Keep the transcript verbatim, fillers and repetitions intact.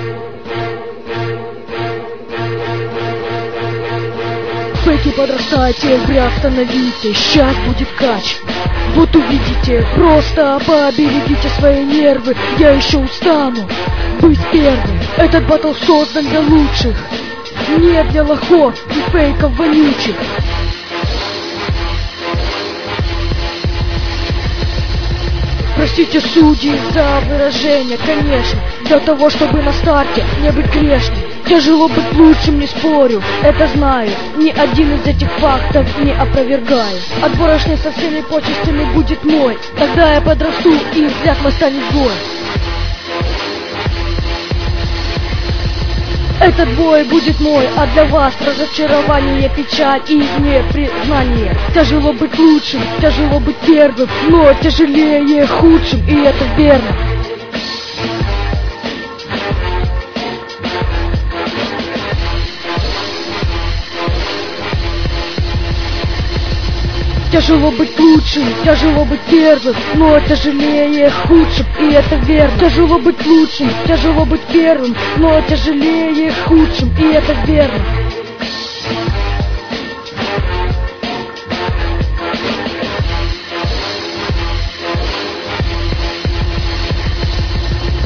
Фейки подрастайте, приостановите, сейчас будет кач. Вот увидите, просто поберегите свои нервы. Я еще устану быть первым. Этот батл создан для лучших, не для лохов и фейков вонючих. Простите, судьи, за выражение, конечно, для того, чтобы на старте не быть грешным. Тяжело быть лучшим, не спорю, это знаю. Ни один из этих фактов не опровергаю. Отборочный со всеми почестями будет мой. Тогда я подрасту, и взгляд мой станет бой. Этот бой будет мой, а для вас разочарование, печаль и непризнание. Тяжело быть лучшим, тяжело быть первым, но тяжелее худшим, и это верно. Тяжело быть лучшим, тяжело быть первым, но тяжелее худшим, и это верно. Тяжело быть лучшим, тяжело быть первым, но тяжелее худшим, и это верно.